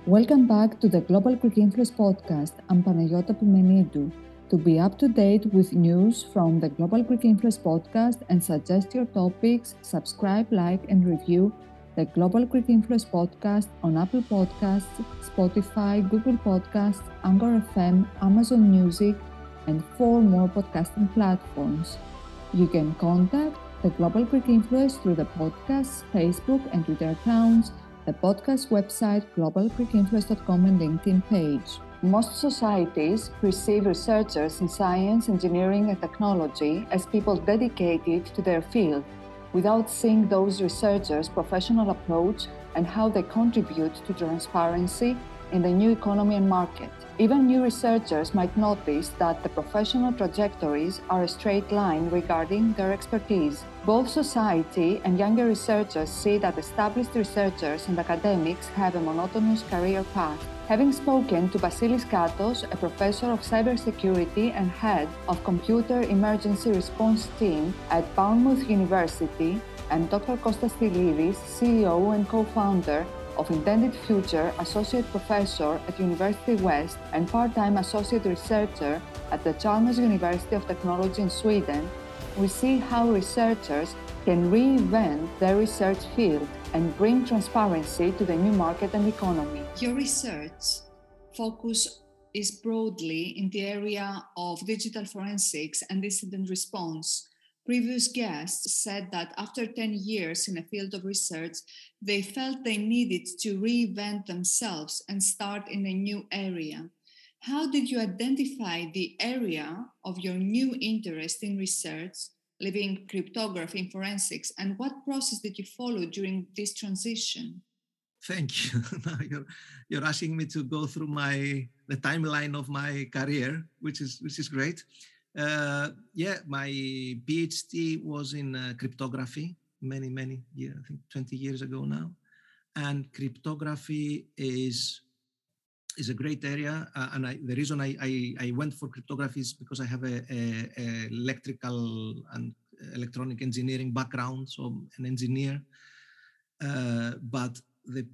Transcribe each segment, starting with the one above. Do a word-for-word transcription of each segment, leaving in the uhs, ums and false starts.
Welcome back to the Global Greek Influence podcast. I'm Panayota Pimenidou. To be up to date with news from the Global Greek Influence podcast and suggest your topics, subscribe, like, and review the Global Greek Influence podcast on Apple Podcasts, Spotify, Google Podcasts, Anchor F M, Amazon Music, and four more podcasting platforms. You can contact the Global Greek Influence through the podcast's Facebook and Twitter accounts, the podcast website, global greek influence dot com, and LinkedIn page. Most societies perceive researchers in science, engineering, and technology as people dedicated to their field, without seeing those researchers' professional approach and how they contribute to transparency in the new economy and market. Even new researchers might notice that the professional trajectories are a straight line regarding their expertise. Both society and younger researchers see that established researchers and academics have a monotonous career path. Having spoken to Vasilis Katos, a professor of cybersecurity and head of computer emergency response team at Bournemouth University, and Doctor Kostas Stylidis, C E O and co-founder of Intended Future, associate professor at University West and part-time associate researcher at the Chalmers University of Technology in Sweden, we see how researchers can reinvent their research field and bring transparency to the new market and economy. Your research focus is broadly in the area of digital forensics and incident response. Previous guests said that after ten years in a field of research, they felt they needed to reinvent themselves and start in a new area. How did you identify the area of your new interest in research, leaving cryptography and forensics, and what process did you follow during this transition? Thank you. Now you're, you're asking me to go through my the timeline of my career, which is which is great. Uh, yeah, my PhD was in uh, cryptography many, many years, I think twenty years ago now. And cryptography is is a great area. Uh, and I, the reason I, I, I went for cryptography is because I have a, a, a electrical and electronic engineering background, so an engineer. Uh, but the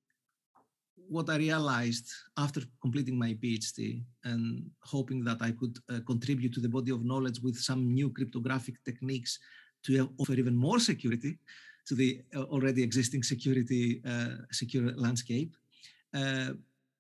what I realized after completing my PhD and hoping that I could uh, contribute to the body of knowledge with some new cryptographic techniques to offer even more security to the uh, already existing security uh, secure landscape, uh,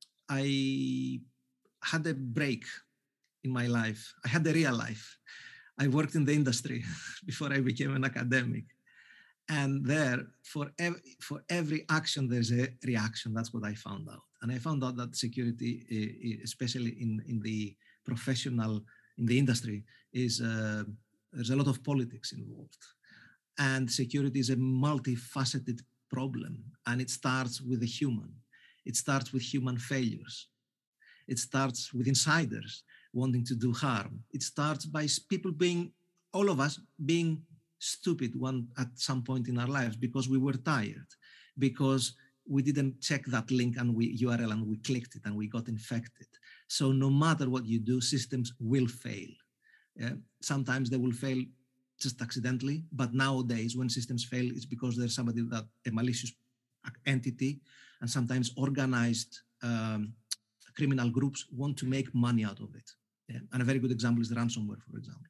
I had a break in my life. I had a real life. I worked in the industry before I became an academic. And there, for every, for every action, there's a reaction. That's what I found out. And I found out that security, especially in, in the professional, in the industry, is uh, there's a lot of politics involved. And security is a multifaceted problem. And it starts with the human. It starts with human failures. It starts with insiders wanting to do harm. It starts by people being, all of us being stupid one at some point in our lives because we were tired, because we didn't check that link and we U R L and we clicked it and we got infected. So no matter what you do, systems will fail. Yeah? Sometimes they will fail just accidentally, but nowadays when systems fail, it's because there's somebody that a malicious entity and sometimes organized um, criminal groups want to make money out of it. Yeah? And a very good example is ransomware, for example.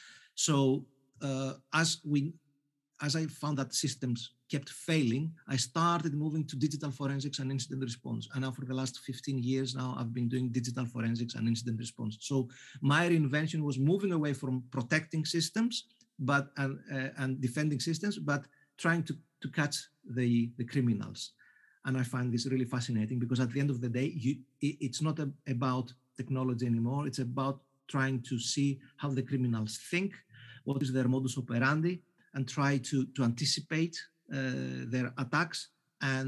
So Uh, as we, as I found that systems kept failing, I started moving to digital forensics and incident response. And now for the last fifteen years now, I've been doing digital forensics and incident response. So my reinvention was moving away from protecting systems but and, uh, and defending systems, but trying to, to catch the, the criminals. And I find this really fascinating because at the end of the day, you, it, it's not a, about technology anymore. It's about trying to see how the criminals think, what is their modus operandi, and try to, to anticipate uh, their attacks and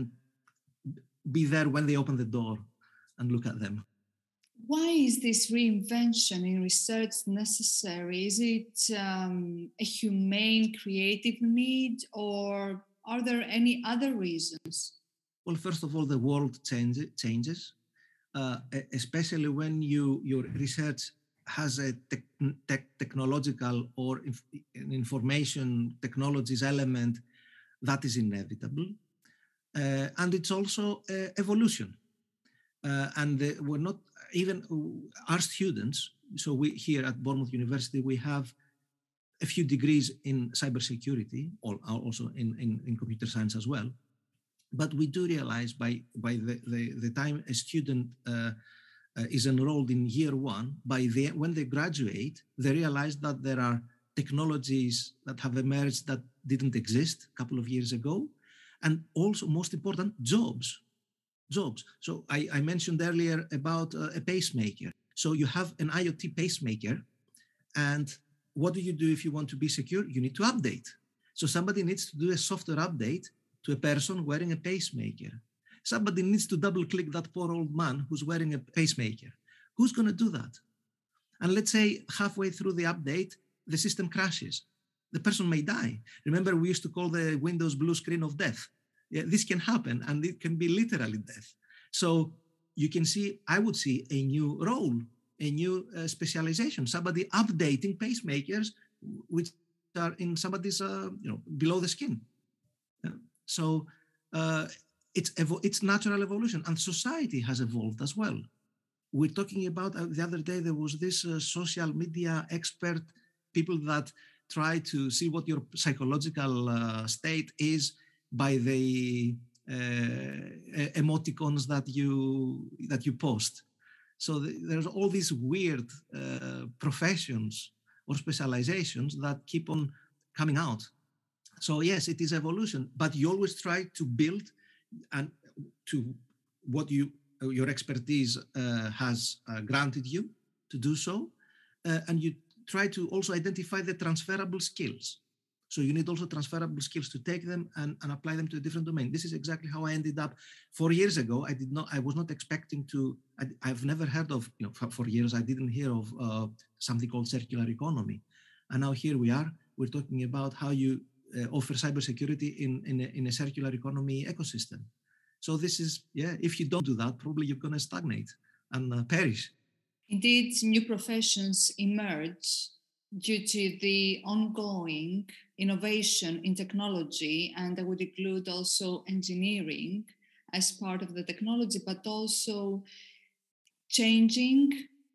be there when they open the door and look at them. Why is this reinvention in research necessary? Is it um, a humane, creative need, or are there any other reasons? Well, first of all, the world change, changes, uh, especially when you your research has a tech, tech, technological or inf, information technologies element that is inevitable. Uh, and it's also uh, evolution. uh, and the, we're not even our students. So we here at Bournemouth University, we have a few degrees in cybersecurity, or also in, in, in computer science as well. But we do realize by, by the, the, the time a student uh, uh, is enrolled in year one, by the, when they graduate, they realize that there are technologies that have emerged that didn't exist a couple of years ago. And also, most important, jobs. Jobs. So I, I mentioned earlier about uh, a pacemaker. So you have an IoT pacemaker, and what do you do if you want to be secure? You need to update. So somebody needs to do a software update to a person wearing a pacemaker. Somebody needs to double click that poor old man who's wearing a pacemaker. Who's going to do that? And let's say halfway through the update, the system crashes. The person may die. Remember, we used to call the Windows blue screen of death. Yeah, this can happen, and it can be literally death. So you can see, I would see a new role, a new uh, specialization, somebody updating pacemakers, which are in somebody's, uh, you know, below the skin. Yeah. So uh, it's, evo- it's natural evolution, and society has evolved as well. We're talking about, uh, the other day, there was this uh, social media expert, people that try to see what your psychological uh, state is by the uh, emoticons that you that you post. So the, there's all these weird uh, professions or specializations that keep on coming out. So yes, it is evolution, but you always try to build and to what you your expertise uh, has uh, granted you to do so, uh, and you try to also identify the transferable skills. So you need also transferable skills to take them and, and apply them to a different domain. This is exactly how I ended up. Four years ago, I did not. I was not expecting to. I, I've never heard of. You know, for, for years I didn't hear of uh, something called circular economy, and now here we are. We're talking about how you uh, offer cybersecurity in in a, in a circular economy ecosystem. So this is, yeah. If you don't do that, probably you're going to stagnate and uh, perish. Indeed, new professions emerge due to the ongoing innovation in technology, and I would include also engineering as part of the technology, but also changing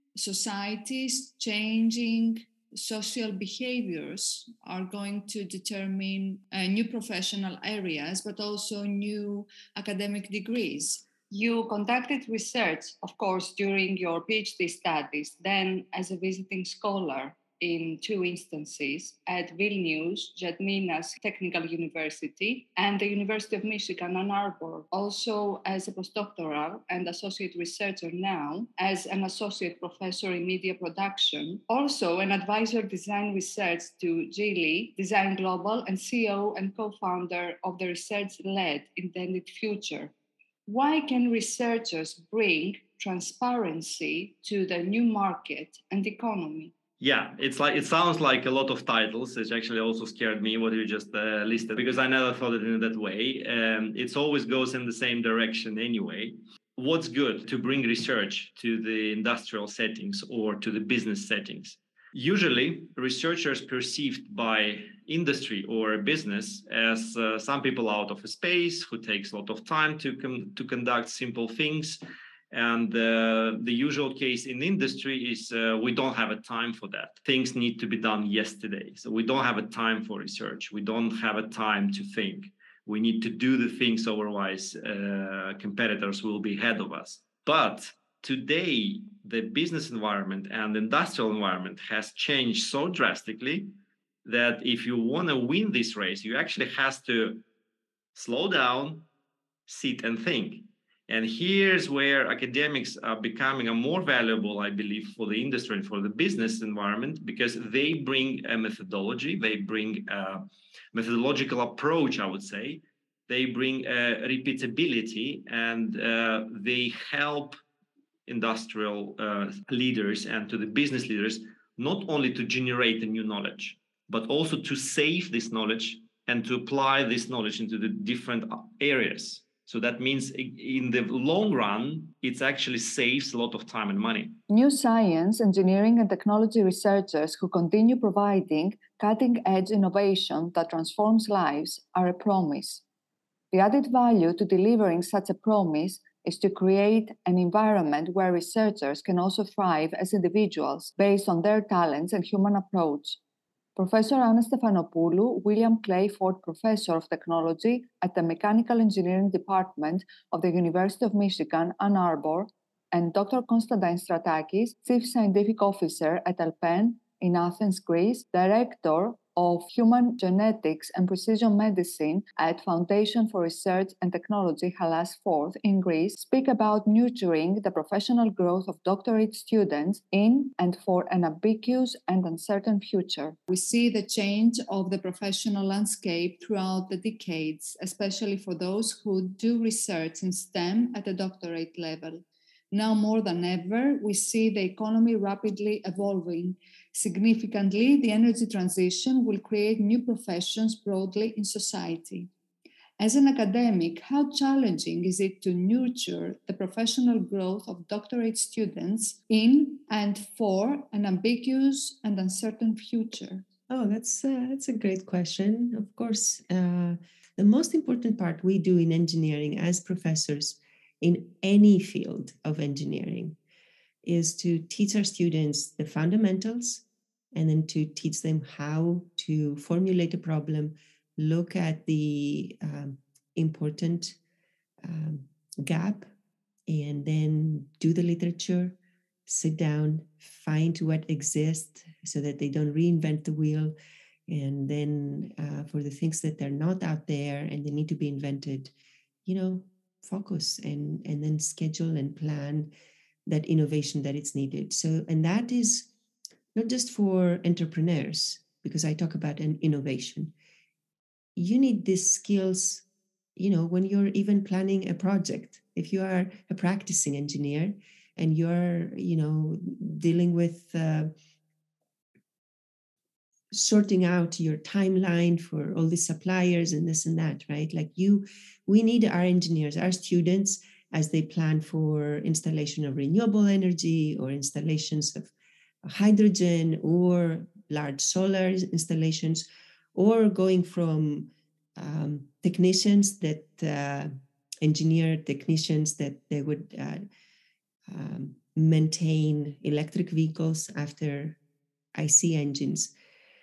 societies, changing social behaviors are going to determine uh, new professional areas, but also new academic degrees. You conducted research, of course, during your PhD studies, then as a visiting scholar in two instances at Vilnius, Gediminas Technical University, and the University of Michigan, Ann Arbor, also as a postdoctoral and associate researcher now, as an associate professor in media production, also an advisor design research to Geely Design Global, and C E O and co-founder of the research-led Intended Future. Why can researchers bring transparency to the new market and economy? Yeah, it's like it sounds like a lot of titles. It actually also scared me what you just uh, listed, because I never thought it in that way. Um, it always goes in the same direction anyway. What's good to bring research to the industrial settings or to the business settings? Usually, researchers perceived by industry or business as uh, some people out of a space who takes a lot of time to com- to conduct simple things. And uh, the usual case in industry is uh, we don't have a time for that. Things need to be done yesterday. So we don't have a time for research. We don't have a time to think. We need to do the things, otherwise uh, competitors will be ahead of us. But today, the business environment and industrial environment has changed so drastically that if you want to win this race, you actually have to slow down, sit and think. And here's where academics are becoming a more valuable, I believe, for the industry and for the business environment, because they bring a methodology, they bring a methodological approach, I would say. They bring a repeatability, and uh, they help industrial uh, leaders and to the business leaders not only to generate a new knowledge, but also to save this knowledge and to apply this knowledge into the different areas. So that means in the long run, it actually saves a lot of time and money. New science, engineering, and technology researchers who continue providing cutting-edge innovation that transforms lives are a promise. The added value to delivering such a promise is to create an environment where researchers can also thrive as individuals based on their talents and human approach. Professor Anna Stefanopoulou, William Clay Ford Professor of Technology at the Mechanical Engineering Department of the University of Michigan, Ann Arbor, and Doctor Konstantin Stratakis, Chief Scientific Officer at Alpen in Athens, Greece, Director of Human Genetics and Precision Medicine at Foundation for Research and Technology, Hellas fourth in Greece, speak about nurturing the professional growth of doctorate students in and for an ambiguous and uncertain future. We see the change of the professional landscape throughout the decades, especially for those who do research in STEM at the doctorate level. Now more than ever, we see the economy rapidly evolving. Significantly, the energy transition will create new professions broadly in society. As an academic, how challenging is it to nurture the professional growth of doctorate students in and for an ambiguous and uncertain future? Oh, that's, uh, that's a great question. Of course, uh, the most important part we do in engineering as professors in any field of engineering is to teach our students the fundamentals and then to teach them how to formulate a problem, look at the um, important um, gap, and then do the literature, sit down, find what exists so that they don't reinvent the wheel. And then uh, for the things that they're not out there and they need to be invented, you know, focus and, and then schedule and plan that innovation that it's needed. So, and that is not just for entrepreneurs, because I talk about an innovation. You need these skills, you know, when you're even planning a project. If you are a practicing engineer and you're, you know, dealing with uh, sorting out your timeline for all the suppliers and this and that, right? Like you, we need our engineers, our students, as they plan for installation of renewable energy or installations of hydrogen or large solar installations, or going from um, technicians that uh, engineer technicians that they would uh, um, maintain electric vehicles after I C engines.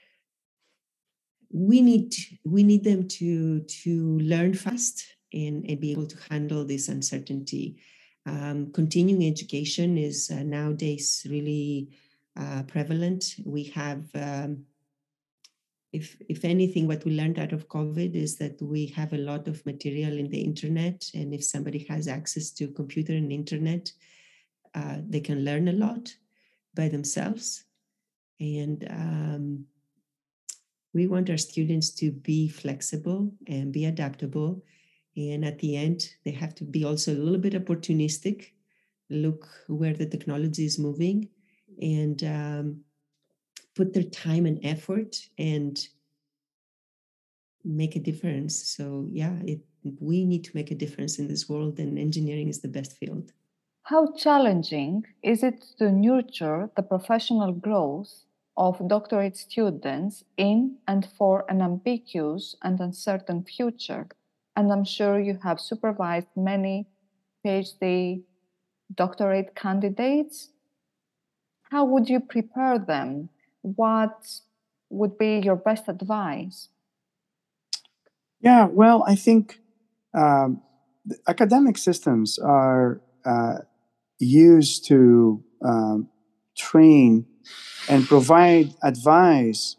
We need we need them to to learn fast and, and be able to handle this uncertainty. Um, continuing education is uh, nowadays really uh, prevalent. We have, um, if if anything, what we learned out of COVID is that we have a lot of material in the internet, and if somebody has access to computer and internet, uh, they can learn a lot by themselves. And um, we want our students to be flexible and be adaptable. And at the end, they have to be also a little bit opportunistic, look where the technology is moving, and um, put their time and effort and make a difference. So yeah, it, we need to make a difference in this world, and engineering is the best field. How challenging is it to nurture the professional growth of doctorate students in and for an ambiguous and uncertain future? And I'm sure you have supervised many PhD doctorate candidates. How would you prepare them? What would be your best advice? Yeah, well, I think um, the academic systems are uh, used to um, train and provide advice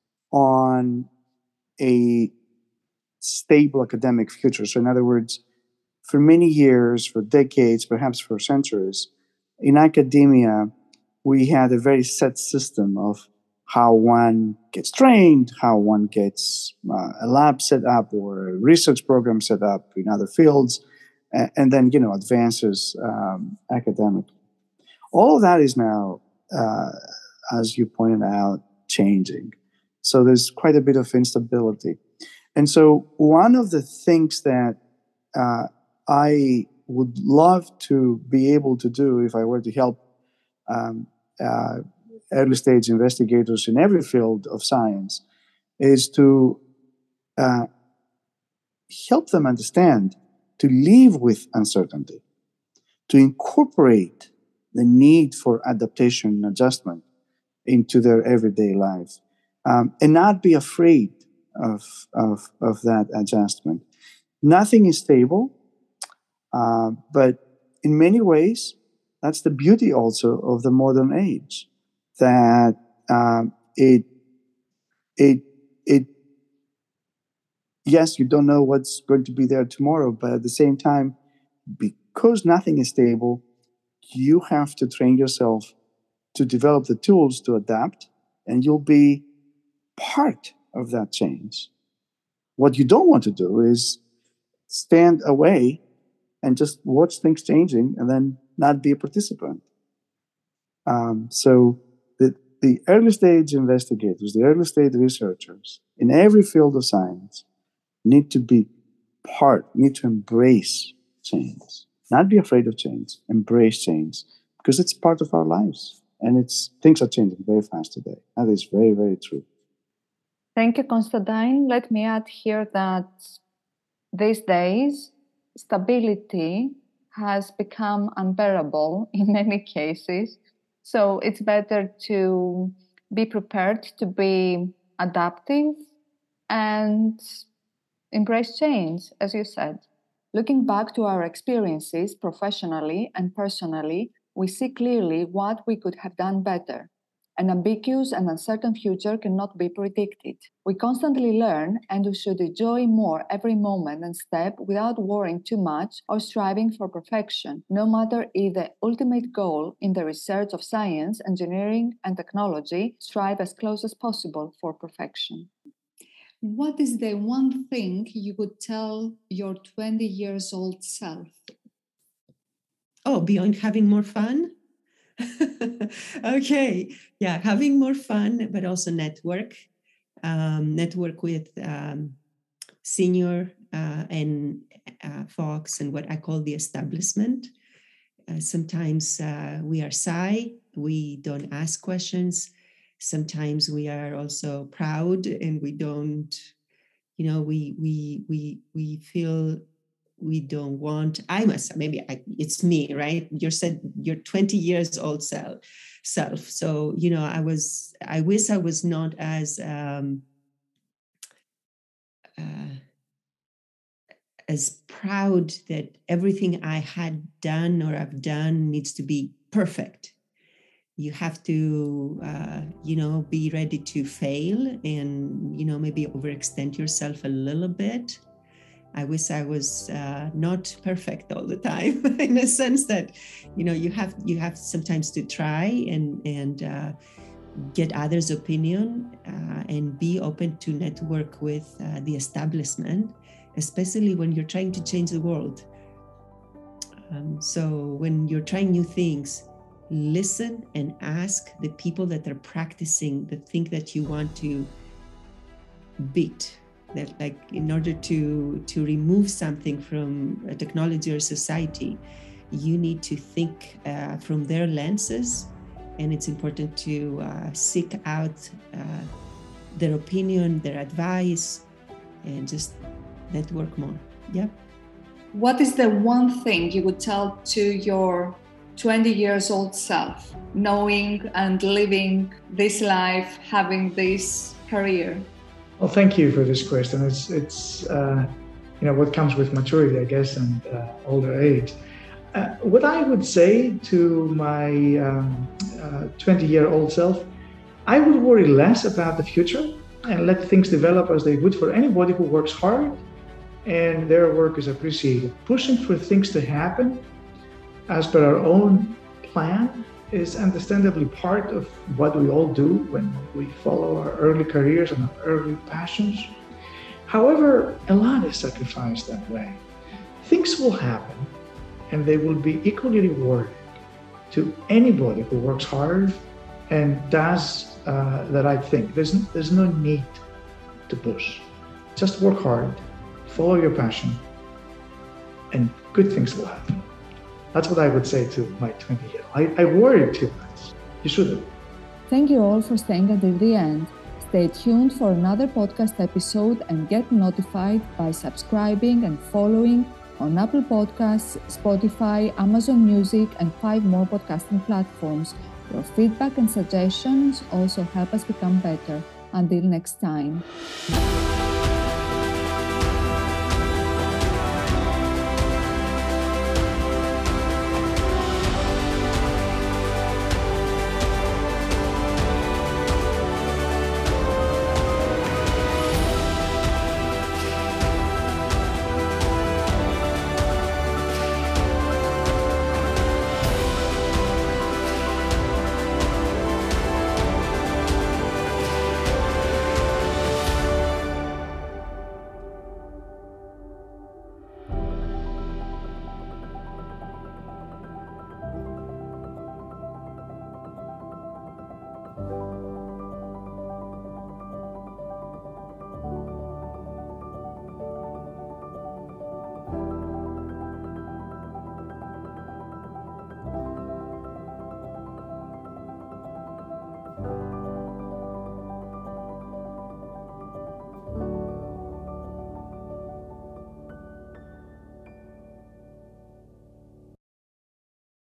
on a stable academic future. So in other words, for many years, for decades, perhaps for centuries, in academia, we had a very set system of how one gets trained, how one gets uh, a lab set up or a research program set up in other fields, and, and then, you know, advances um, academically. All of that is now, uh, as you pointed out, changing. So there's quite a bit of instability. And so one of the things that uh, I would love to be able to do if I were to help um, uh, early stage investigators in every field of science is to uh, help them understand to live with uncertainty. to incorporate the need for adaptation and adjustment into their everyday life, um, and not be afraid of, of, of that adjustment. Nothing is stable, uh, but in many ways, that's the beauty also of the modern age, that um, it, it, it, yes, you don't know what's going to be there tomorrow, but at the same time, because nothing is stable, you have to train yourself to develop the tools to adapt, and you'll be part of that change. What you don't want to do is stand away and just watch things changing and then not be a participant. Um, so the, the early stage investigators, the early stage researchers in every field of science need to be part, need to embrace change. Not be afraid of change, embrace change, because it's part of our lives. And it's things are changing very fast today. That is very, very true. Thank you, Konstantin. Let me add here that these days, stability has become unbearable in many cases. So it's better to be prepared to be adaptive and embrace change, as you said. Looking back to our experiences professionally and personally, we see clearly what we could have done better. An ambiguous and uncertain future cannot be predicted. We constantly learn, and we should enjoy more every moment and step without worrying too much or striving for perfection, no matter if the ultimate goal in the research of science, engineering, and technology strive as close as possible for perfection. What is the one thing you would tell your twenty years old self? Oh, beyond having more fun? Okay. Yeah, having more fun, but also network. Um, network with um, senior uh, and uh, folks and what I call the establishment. Uh, sometimes uh, we are shy. We don't ask questions. Sometimes we are also proud and we don't, you know, we we we we feel we don't want. I must maybe I, it's me, right? You said you're twenty years old self, self. So you know, I was. I wish I was not as um, uh, as proud that everything I had done or I've done needs to be perfect. You have to, uh, you know, be ready to fail and, you know, maybe overextend yourself a little bit. I wish I was uh, not perfect all the time in a sense that, you know, you have you have sometimes to try and, and uh, get others' opinion uh, and be open to network with uh, the establishment, especially when you're trying to change the world. Um, so when you're trying new things, listen and ask the people that are practicing the thing that you want to beat. That, like, in order to to remove something from a technology or society, you need to think uh, from their lenses, and it's important to uh, seek out uh, their opinion, their advice, and just network more. Yeah. What is the one thing you would tell to your twenty years old self, knowing and living this life, having this career? Well, thank you for this question. It's, it's uh, you know, what comes with maturity, I guess, and uh, older age. Uh, what I would say to my um, uh, twenty-year-old self, I would worry less about the future and let things develop as they would for anybody who works hard and their work is appreciated. Pushing for things to happen as per our own plan is understandably part of what we all do when we follow our early careers and our early passions. However, a lot is sacrificed that way. Things will happen and they will be equally rewarding to anybody who works hard and does uh, the right thing. There's, there's no need to push. Just work hard, follow your passion, and good things will happen. That's what I would say to my twenty-year-old. I, I worried too much. You shouldn't. Thank you all for staying until the end. Stay tuned for another podcast episode and get notified by subscribing and following on Apple Podcasts, Spotify, Amazon Music, and five more podcasting platforms. Your feedback and suggestions also help us become better. Until next time.